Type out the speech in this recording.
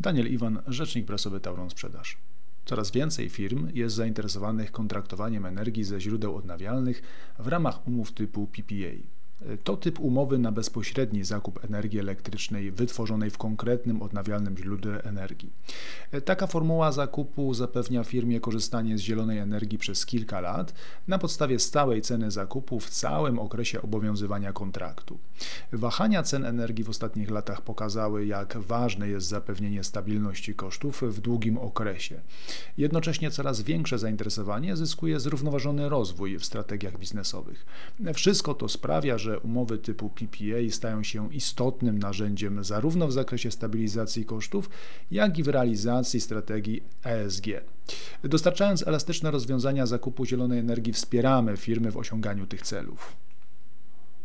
Daniel Iwan, rzecznik prasowy Tauron Sprzedaż. Coraz więcej firm jest zainteresowanych kontraktowaniem energii ze źródeł odnawialnych w ramach umów typu PPA. To typ umowy na bezpośredni zakup energii elektrycznej wytworzonej w konkretnym odnawialnym źródle energii. Taka formuła zakupu zapewnia firmie korzystanie z zielonej energii przez kilka lat na podstawie stałej ceny zakupu w całym okresie obowiązywania kontraktu. Wahania cen energii w ostatnich latach pokazały, jak ważne jest zapewnienie stabilności kosztów w długim okresie. Jednocześnie coraz większe zainteresowanie zyskuje zrównoważony rozwój w strategiach biznesowych. Wszystko to sprawia, że umowy typu PPA stają się istotnym narzędziem zarówno w zakresie stabilizacji kosztów, jak i w realizacji strategii ESG. Dostarczając elastyczne rozwiązania zakupu zielonej energii, wspieramy firmy w osiąganiu tych celów.